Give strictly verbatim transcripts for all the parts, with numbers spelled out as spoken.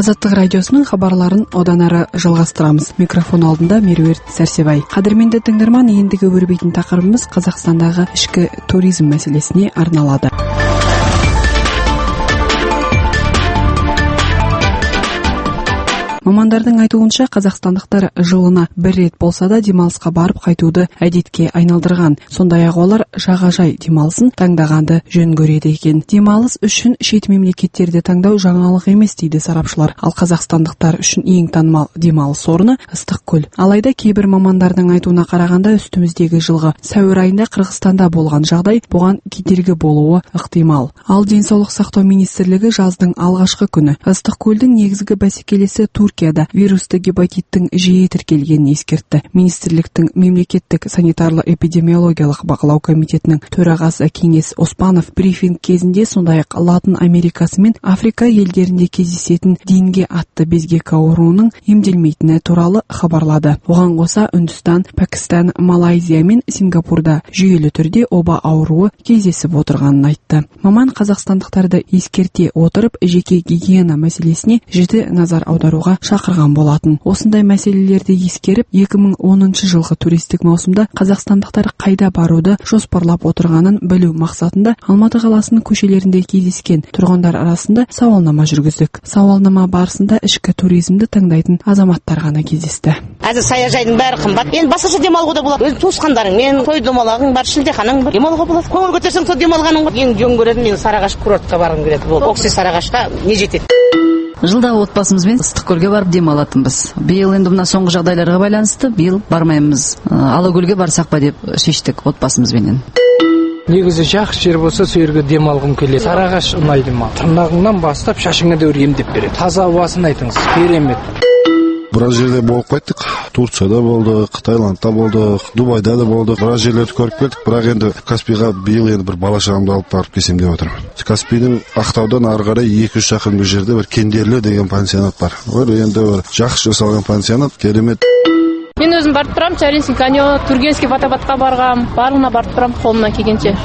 Азаттық радиосының хабарларын одан ары жалғастырамыз. Микрофон алдында Меруерт Сәрсебай. Қадірменді тыңдарман, ендігі өрбейтін тақырыбымыз Қазақстандағы ішкі туризм мәселесіне арналады. Мамандардың айтуынша, қазақстандықтар жылына бір рет болса да демалысқа барып қайтуды әдетке айналдырған. Сондай-ақ олар жағажай демалысын таңдағанды жөн көреді екен. Демалыс үшін шет мемлекеттерді таңдау жаңалық емес дейді сарапшылар. Ал қазақстандықтар үшін ең танымал демалыс орны Ыстықкөл. Алайда кейбір мамандардың айтуына қарағанда, үстіміздегі жылғы сәуір айында Қырғызстанда болған жағдай бұған кедергі болуы ықтимал. Ал денсаулық сақтау министрлігі жаздың алғашқы күні Ыстықкөлдің негізгі бәсекелесі Түркияда вирусты гепатиттің жиі тіркелгенін ескертті. Министрліктің мемлекеттік санитарлы-эпидемиологиялық бақылау комитетінің төрағасы Кеңес Оспанов брифинг кезінде сондай-ақ Латын Америкасы мен Африка елдерінде кездесетін денге атты безгек ауруының емделмейтіні туралы хабарлады. Оған қоса Үндістан, Пәкістан, Малайзия мен Сингапурда жүйелі түрде оба ауруы кездесіп отырғанын айтты. Маман қазақстандықтарды ескерте отырып, жеке гигиена мәселесіне жіті назар аударуға шақырған болатын. Осындай мәселелерді ескеріп, екі мың оныншы жылғы туристік маусымда қазақстандықтар қайда баруды жоспарлап отырғанын білу мақсатында Алматы қаласының көшелерінде кездескен тұрғындар арасында сауалнама жүргіздік. Сауалнама барысында ішкі туризмді таңдайтын азаматтар ғана кездесті. Әзір саяжайдың бәрі қымбат. Енді басқаша демалуға да болады. Өз туысқандарыңмен той домалағың бар, шілдеханаң бар. Демалуға болады. Көңіл көтерсең сол демалғаның бар. Ең жөн көретін мен Сарыағаш курортқа барғым келеді. Ол Окси Сарыағашқа не жетеді? Жылда отбасымызбен Ыстықкөлге барып демалатынбыз. Биыл енді мына соңғы жағдайларға байланысты биыл бармаймыз. Алакөлге барсақ па деп шештік отбасымызбенен. Негізі жақсы жер болса, сол жерге демалғым келеді. Сарыағаш ұнайды маған. Тырнағыңнан бастап шашыңа дейін емдеп береді. Таза ауасын айтыңыз, керемет. Біраз жерде болып қайттық. Турцияда болдық, Таиландта болдық, Дубайда да болдық. Біраз жерлерді көріп келдік. Бірақ енді Каспийға биыл енді бір бала шағамды алып барып келсем деп отырмын. Каспийдің Ақтаудан ары қарай екі жүз шақырым жерде бір Кендерлі деген пансионат бар. Ол енді бір жақсы жасалған пансионат, керемет. Мен өзім барып тұрам, Чаринский каньон, Тургенский водопадқа барғам, барлығына барып тұрам қолымнан келгенше.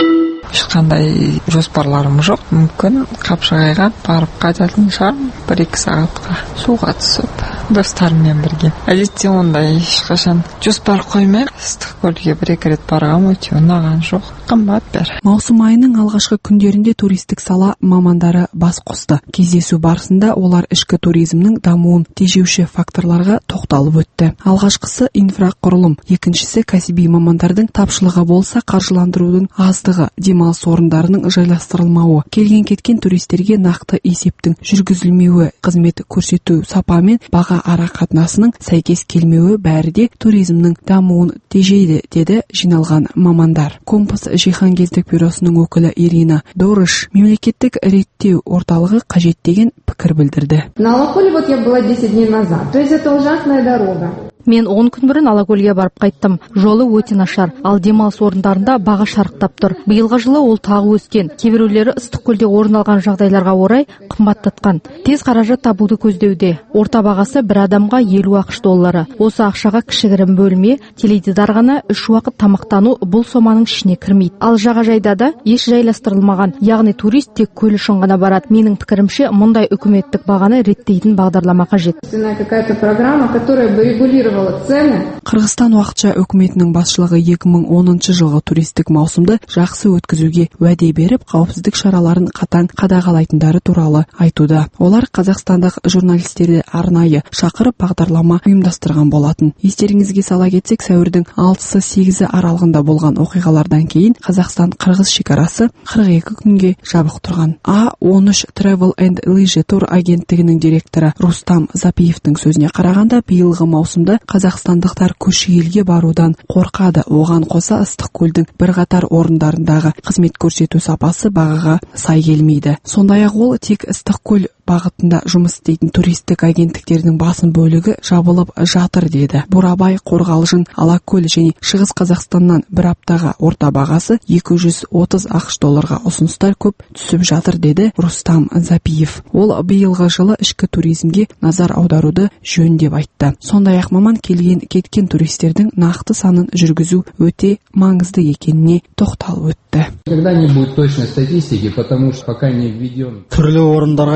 Ешқандай жоспарларым жоқ. Мүмкін Қапшағайға барып қайтатын шығармын бір-екі сағатқа суға түсіп достарыммен бірге. Әдетте ондай ешқашан жоспар қоймай Ыстықкөлге бір-екі рет барғам, өте ұнаған жоқ. Қымбат бер. Маусым айының алғашқы күндерінде туристік сала мамандары бас қосты. Кездесу барысында олар ішкі туризмнің дамуын тежеуші факторларға тоқталып өтті. Алғашқысы инфрақұрылым, екіншісі кәсіби мамандардың тапшылығы болса, қаржыландырудың аздығы, демалыс орындарының жайластырылмауы, келген кеткен туристерге нақты есептің жүргізілмеуі, қызмет көрсету сапа мен баға ара қатынасының сәйкес келмеуі бәрі де туризмнің дамуын тежейді, деді жиналған мамандар. Компас жиһанкездік бюросының өкілі Ирина Дорыш мемлекеттік реттеу орталығы қажет деген пікір білдірді. На Алакөле вот я была десять дней назад. То есть это ужасная дорога. Мен он күн бұрын Алакөлге барып қайттым. Жолы өте нашар, ал демалыс орындарында баға шарықтап тұр. Биылғы жылы ол тағы өскен. Кейбіреулері Ыстықкөлде орын алған жағдайларға орай қымбаттатқан. Тез қаражат табуды көздеуде. Орта бағасы бір адамға елу ақш доллары. Осы ақшаға кішігірім бөлме, теледидар ғана, үш уақыт тамақтану бұл соманың ішіне кірмейді. Ал жағажайда да еш жайластырылмаған, яғни турист тек көл үшін ғана барады. Менің пікірімше, мұндай үкіметтік бағаны реттейтін бағдарлама қажет. Какая-то программа, которая бы регулировала Қырғызстан уақытша үкіметінің басшылығы екі мың оныншы жылғы туристік маусымды жақсы өткізуге уәде беріп, қауіпсіздік шараларын қатаң қадағалайтындары туралы айтуда. Олар қазақстандық журналистерді арнайы шақырып бағдарлама ұйымдастырған болатын. Естеріңізге сала кетсек, сәуірдің алтысы сегізі аралығында болған оқиғалардан кейін Қазақстан-Қырғыз шекарасы қырық екі күнге жабық тұрған. А он үш Travel and Leisure Tour агенттігінің директоры Рустам Запиевтің сөзіне қарағанда, биылғы маусымда қазақстандықтар көрші елге барудан қорқады. Оған қоса Ыстықкөлдің бірқатар орындарындағы қызмет көрсету сапасы бағаға сай келмейді. Сондай-ақ ол тек Ыстықкөл бағытында жұмыс істейтін туристік агенттіктердің басым бөлігі жабылып жатыр деді. Бурабай, Қорғалжын, Алакөл және Шығыс Қазақстаннан бір аптаға орта бағасы екі жүз отыз ақш долларға ұсыныстар көп түсіп жатыр деді Рустам Запиев. Ол биылғы жылы ішкі туризмге назар аударуды жөн деп айтты. Сондай-ақ маман келген кеткен туристердің нақты санын жүргізу өте маңызды екеніне тоқталып өтті. Когда не будет точной статистики, потому что пока не введен. Түрлі орындарға келіп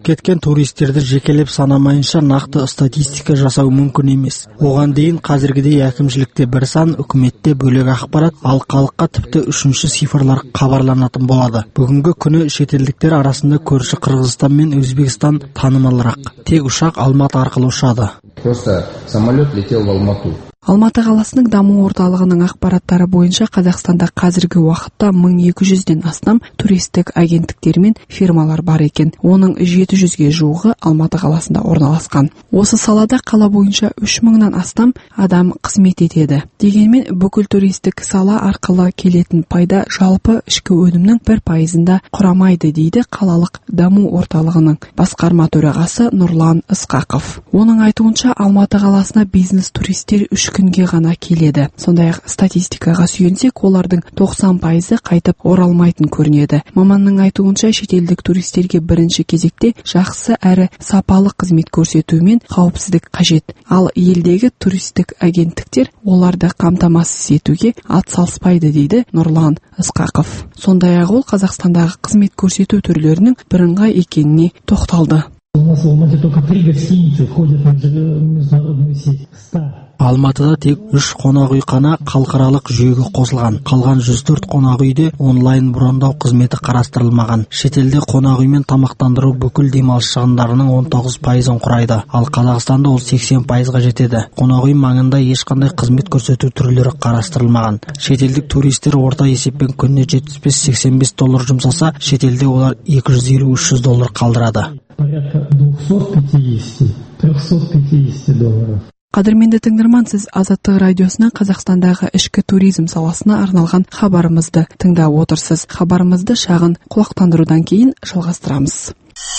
кеткен туристерді жекелеп санамайынша нақты статистика жасау мүмкін емес. Оған дейін қазіргідей әкімшілікте бір сан, үкіметте бөлек ақпарат, ал халыққа тіпті үшінші цифрлар хабарланатын болады. Бүгінгі күні шетелдіктер арасында көрші Қырғызстан мен Өзбекстан танымалырақ. Тек ұшақ Алматы арқылы ұшады. Просто самолет летел в Алмату. Алматы қаласының даму орталығының ақпараттары бойынша Қазақстанда қазіргі уақытта мың екі жүзден астам туристік агенттіктер мен фирмалар бар екен. Оның жеті жүзге жуығы Алматы қаласында орналасқан. Осы салада қала бойынша үш мыңнан астам адам қызмет етеді. Дегенмен бүкіл туристік сала арқылы келетін пайда жалпы ішкі өнімнің бір пайызында құрамайды дейді қалалық даму орталығының басқарма төрағасы Нұрлан Ысқақов. Оның айтуынша Алматы қаласына бизнес туристер үш күнге ғана келеді. Сондай-ақ статистикаға сүйенсек, олардың тоқсан пайызы қайтып оралмайтын көрінеді. Маманның айтуынша шетелдік туристерге бірінші кезекте жақсы әрі сапалы қызмет көрсету мен қауіпсіздік қажет. Ал елдегі туристік агенттіктер оларды қамтамасыз етуге атсалыспайды дейді Нұрлан Ысқақов. Сондай-ақ ол Қазақстандағы қызмет көрсету түрлерінің бірыңғай екеніне тоқталды. У нас в Алмате только три гостиницы входят в международную сеть. Алматыда тек үш қонақ үй қана халықаралық жүйеге қосылған. Қалған жүз төрт қонақ үйде онлайн брондау қызметі қарастырылмаған. Шетелде қонақ үй мен тамақтандыру бүкіл демалыс шығындарының он тоғыз пайызын құрайды, ал Қазақстанда ол сексен пайызға жетеді. Қонақ үй маңында ешқандай қызмет көрсету түрлері қарастырылмаған. Шетелдік туристер орта есеппен күніне жетпіс бес сексен бес доллар жұмсаса, шетелде олар екі жүз елу үш жүз доллар қалдырады. Порядка двести триста пятьдесят долларов. Қадірменді тыңдарман, сіз Азаттық радиосынан Қазақстандағы ішкі туризм саласына арналған хабарымызды тыңдап отырсыз. Хабарымызды шағын құлақтандырудан кейін жалғастырамыз.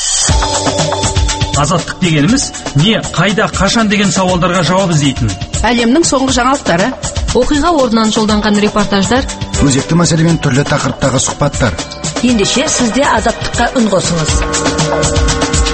Азаттық дегеніміз не, қайда, қашан деген сауалдарға жауап іздейтін. Әлемнің соңғы жаңалықтары, оқиға орнынан жолданған репортаждар, өзекті мәселемен түрлі тақырыптағы сұхбаттар. Ендеше сізде Азаттыққа үн қосыңыз.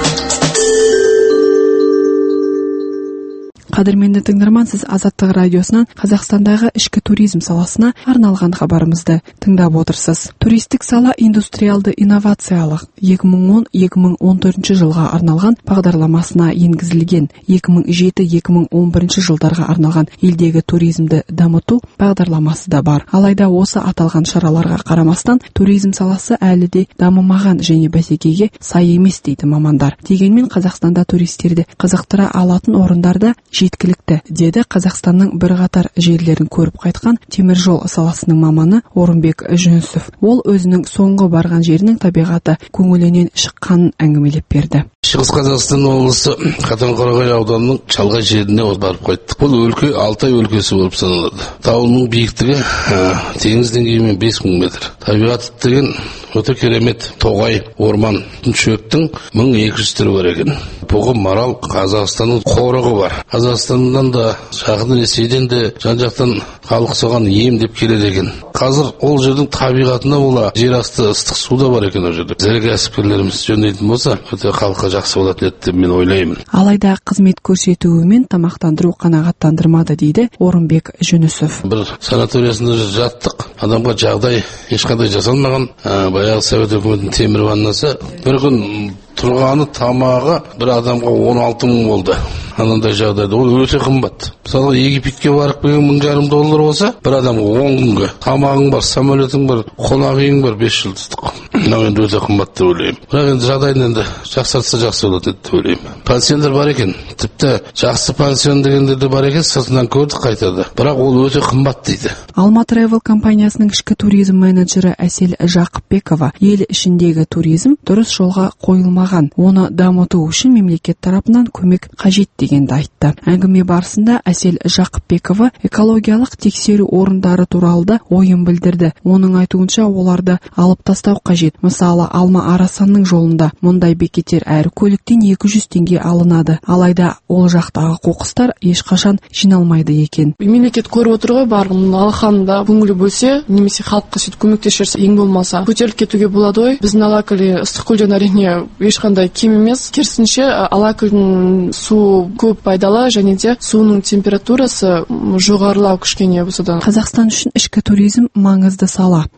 Қадірменді тыңдарман, сіз Азаттық радиосынан Қазақстандағы ішкі туризм саласына арналған хабарымызды тыңдап отырсыз. Туристік сала индустриалды инновациялық екі мың он - екі мың он төртінші жылға арналған бағдарламасына енгізілген. екі мың жеті - екі мың он бірінші жылдарға арналған елдегі туризмді дамыту бағдарламасы да бар. Алайда осы аталған шараларға қарамастан туризм саласы әлі де дамымаған және бәсекеге сай емес дейді мамандар. Дегенмен Қазақстанда туристерді қызықтыра алатын орындарда жеткілікті, деді Қазақстанның бірқатар жерлерін көріп қайтқан темір жол саласының маманы Орынбек Жүнісов. Ол өзінің соңғы барған жерінің табиғаты көңілінен шыққанын әңгімелеп берді. Шығыс Қазақстан облысы Қатон-Қарағай ауданының шалғай жеріне барып қайттық. Бұл өлке Алтай өлкесі болып саналады. Тауының биіктігі теңіз деңгейімен бес мың метр. Табиғат деген өте керемет. Тоғай, орман, шөптің мың екі жүз түрі бар екен. Бұғы, марал, Қазақстанның қорығы бар. Қазақстаннан да, жақын Ресейден де жан-жақтан халық соған ем деп келеді екен. Қазір ол жердің табиғатына бола жер асты ыстық суда бар екен ол жерде. Зәре кәсіпкерлеріміз жөндейтін болса, өте халыққа жақсы болады деп мен ойлаймын. Алайда қызмет көрсетуі мен тамақтандыру қанағаттандырмады дейді Орынбек Жүнісов. Бір санаториясында жаттық. Адамға жағдай ешқандай жасалмаған. Баяғы Совет өкіметінің темір ваннасы бір күн тұрғаны тамағы бір адамға он алты мың болды. Анандай жағдайда ол өте қымбат. Мысалы Египетке барып келген мың жарым доллар болса, бір адамға он күнге тамағың бар, самолетің бар, қонақ үйің бар, бес жылдық. Мынау енді өте қымбат деп ойлаймын. Бірақ енді жағдайын енді жақсартса жақсы болады деп ойлаймын. Пансиондар бар екен. Тіпті жақсы пансион дегендер де бар екен, сыртынан көрдік қайтады. Бірақ ол өте қымбат дейді. Alma Travel компаниясының ішкі туризм менеджері Әсел Жақыпбекова ел ішіндегі туризм дұрыс жолға қойылмаған. Оны дамыту үшін мемлекет тарапынан көмек қажет дегенді айтты. Әңгіме барысында Әсел Жақыпбекова экологиялық тексеру орындары туралы да ойын білдірді. Оның айтуынша оларды алып тастау қажет. Мысалы, Алма Арасанның жолында мұндай бекеттер әр көліктен екі жүз теңге алынады. Алайда ол жақтағы қоқыстар ешқашан жиналмайды екен. Мемлекет көріп отыр ғой, барлығын алақанында көңілі бөлсе, немесе халыққа сөйтіп көмектесерсе, ең болмаса көтеріліп кетуге болады ғой. Біздің Алакөлде Ыстықкөлден әрине ешқандай кем емес. Керісінше Алакөлдің су көп пайдалы және де суының температурасы жоғарылау кішкене болса да. Қазақстан үшін ішкі туризм маңызды сала.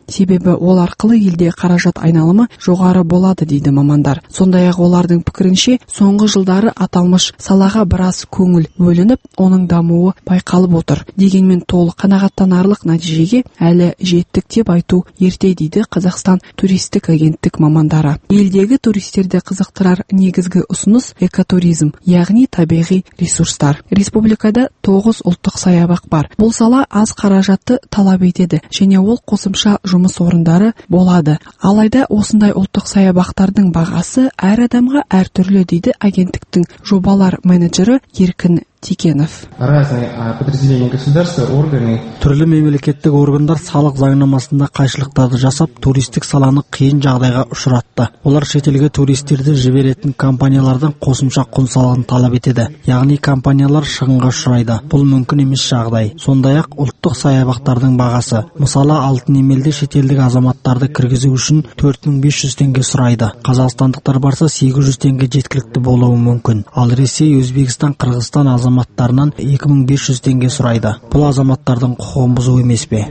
себебі ол арқылы елде қаражат айналымы жоғары болады дейді мамандар. Сондай-ақ олардың пікірінше соңғы жылдары аталмыш салаға біраз көңіл бөлініп, оның дамуы байқалып отыр. Дегенмен толық қанағаттанарлық нәтижеге әлі жеттік деп айту ерте дейді Қазақстан туристік агенттік мамандары. Елдегі туристерді қызықтырар негізгі ұсыныс экотуризм, яғни табиғи ресурстар. Республикада тоғыз ұлттық саябақ бар. Бұл сала аз қаражатты талап етеді және ол қосымша жұмыс орындары болады. Алайда осындай ұлттық саябақтардың бағасы әр адамға әртүрлі дейді агенттіктің жобалар менеджері Еркін Тикенов. Разные подразделения государства, органы. Түрлі мемлекеттік органдар салық заңнамасында қайшылықтарды жасап, туристік саланы қиын жағдайға ұшыратты. Олар шетелге туристерді жіберетін компаниялардан қосымша құн салығын талап етеді. Яғни компаниялар шығынға ұшырайды. Бұл мүмкін емес жағдай. Сондай-ақ ұлттық саябақтардың бағасы. Мысалы, алтын емелде шетелдік азаматтарды кіргізу үшін төрт мың бес жүз теңге сұрайды. Қазақстандықтар барса сегіз жүз теңге жеткілікті болуы мүмкін. Ал Ресей, Өзбекстан, Қырғызстан азаматтарынан екі мың бес жүз теңге сұрайды. Бұл азаматтардың құқығын бұзу емес пе?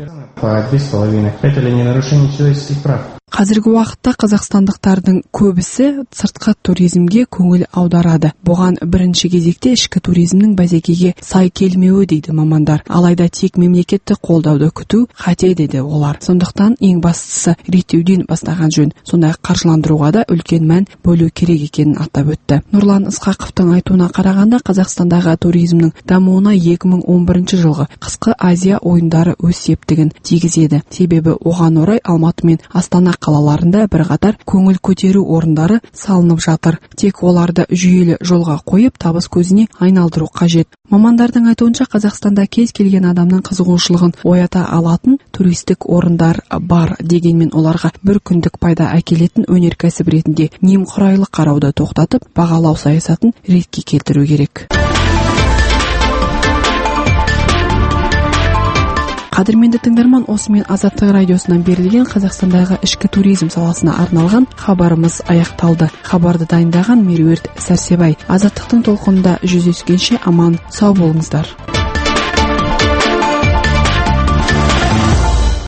Это ли не нарушение человеческих прав? Қазіргі уақытта қазақстандықтардың көбісі сыртқы туризмге көңіл аударады. Бұған бірінші кезекте ішкі туризмнің бәсекеге сай келмеуі дейді мамандар. Алайда тек мемлекеттік қолдауды күту қате деді олар. Сондықтан ең бастысы реттеуден бастаған жөн. Сондай-ақ қаржыландыруға да үлкен мән бөлу керек екенін атап өтті. Нұрлан Ысқақовтың айтуына қарағанда, Қазақстандағы туризмнің дамуына екі мың он бірінші жылғы қысқы Азия ойындары өз септігін тигізеді. Себебі оған орай Алматы мен Астана қалаларында бірқатар көңіл көтеру орындары салынып жатыр. Тек оларды жүйелі жолға қойып, табыс көзіне айналдыру қажет. Мамандардың айтуынша, Қазақстанда кез келген адамның қызығушылығын оята алатын туристік орындар бар. Дегенмен оларға бір күндік пайда әкелетін өнеркәсіп ретінде немқұрайлы қарауды тоқтатып, бағалау саясатын ретке келтіру керек. Қадірменді тыңдарман, осымен Азаттық радиосынан берілген Қазақстандағы ішкі туризм саласына арналған хабарымыз аяқталды. Хабарды дайындаған Меруерт Сәрсебай. Азаттықтың толқынында жүздескенше аман сау болыңыздар.